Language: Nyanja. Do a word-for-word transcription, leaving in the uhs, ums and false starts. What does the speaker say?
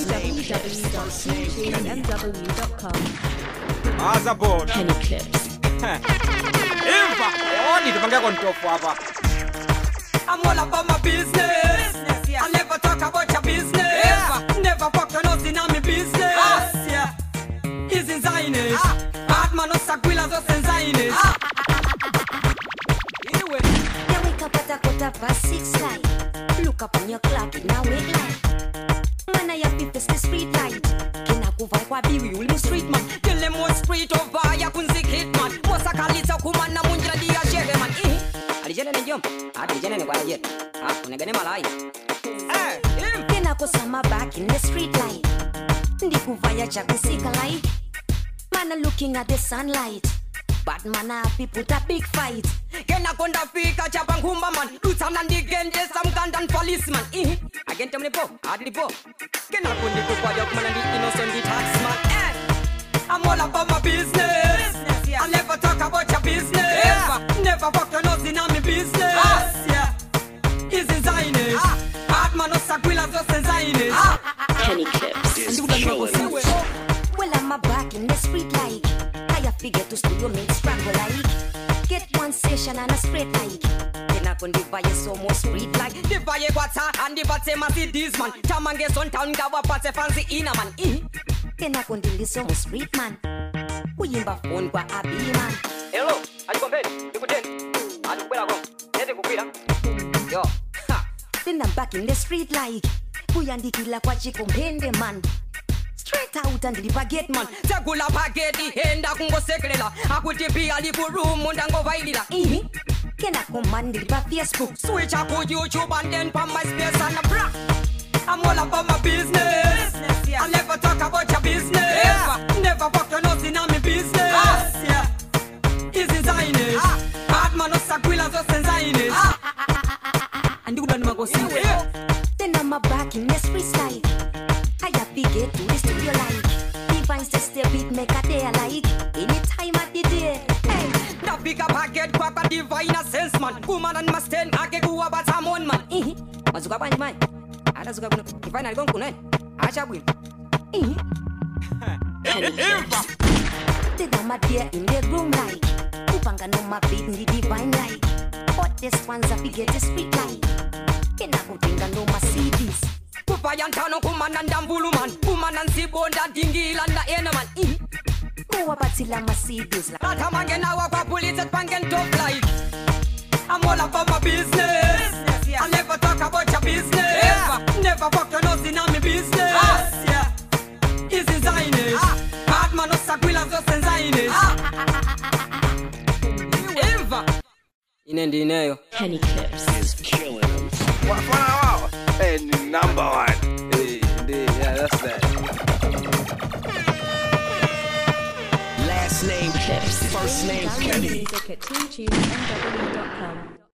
w w w dot t g m w dot com. Azabod. Kenny Clips. Impa. Oh, need to bang on top hapa. I'm all about my business. I never talk about your business. Yeah. Never fuck your nose in my business. Ah. Yeah. Is in Zionist. Ah. Bad man no sakwila zo sen Zionist. Ah. You wake up at a quarter past six light. Look up on your clock, it now wake light. Man, I have fifty the street light. Kena kuvai kwa biwi uli street man. Tell them what street over ya kunzik hit man. Mosa kalita kumana munjira dia sheve man. Eh. Alijene ne jom. Alijene ne kwa jet. Ah, unegane malai. Eh, him. Kena kusama back in the street light. Ndi kuvaya cha kusika light. Man, I looking at the sunlight. Bad man happy put a big fight. Kena konda fika chapa ngumba man. Lutan and again there's some Ugandan policeman. Eh. Again tell me the po. Adi the po. Kena kondi kukwa yok man and the innocent the taxman. Eh. I'm all about my business. I never talk about your business. Yeah. Never fuck your nose in my business. Ah. Yeah. Is in Zionist. Ah. Bad man no sakwila zo sen Zionist. Ah. Kenny Clips. Well, I'm a back in the street like. I figure to studio make strangle like. Get one session and a straight like. Then I can divide so more street like. Divide wata and divide masi this man. Chamange son town gawa pate fancy ina man. Eh. Then I can do so more street man. Uyimba phone kwa abi man. Hello, are you company? You good? Are you well? Nete kukwira. Yo. Then I'm back in the street like. Kuyandikila kwa chikumpende man. Straight out and deliver get man. Takula paketi henda kungo sekelela. Akuti pia liku room mundango vailila. Eh. Kena command deliver Facebook. Switch up on YouTube and then pa my space and a bra. I'm all about my business. I never talk about your business. Yeah. Never fuck your nose in my business. Ah. Yeah. Is in Zionist. Ah. Bad man no sakwila zo sen Zionist. Ah. And you don't go see it. Then I'm a back in the street like. I have to get to the studio like. Divine says the beat make a day like. Anytime of the day. Hey. The bigger packet kwaka divine a sense man. Kuman and masten ake kuwa batamon man. Eh. Mazuka bani man. Ada zuka kuno. Divine algon kuno. Acha bwin. Eh. Then I'm a there in the room like. Kupanga no my beat in the divine like. But this one's a big get the street like. Can I go think I know my C Ds. Kupayantano kumananda mbulu man. Kumanansi bonda dingila na ena man. Eh. Go batila my C Ds like. Tata mange na wakwa police at pangen top like. I'm all about my business. I never talk about your business. Yeah. Never fuck your nose in my business. Ah. Yeah. Is in Zionist. Ah. Bad man no sakwila zo sen Zionist. Ah. Eva. Inendi ineyo. Kenny Clips. Is killing them. Wow, wow. Hey, number one. Hey, yeah, that's that. Last name Clips. First name Download Kenny. music at t g m w dot com.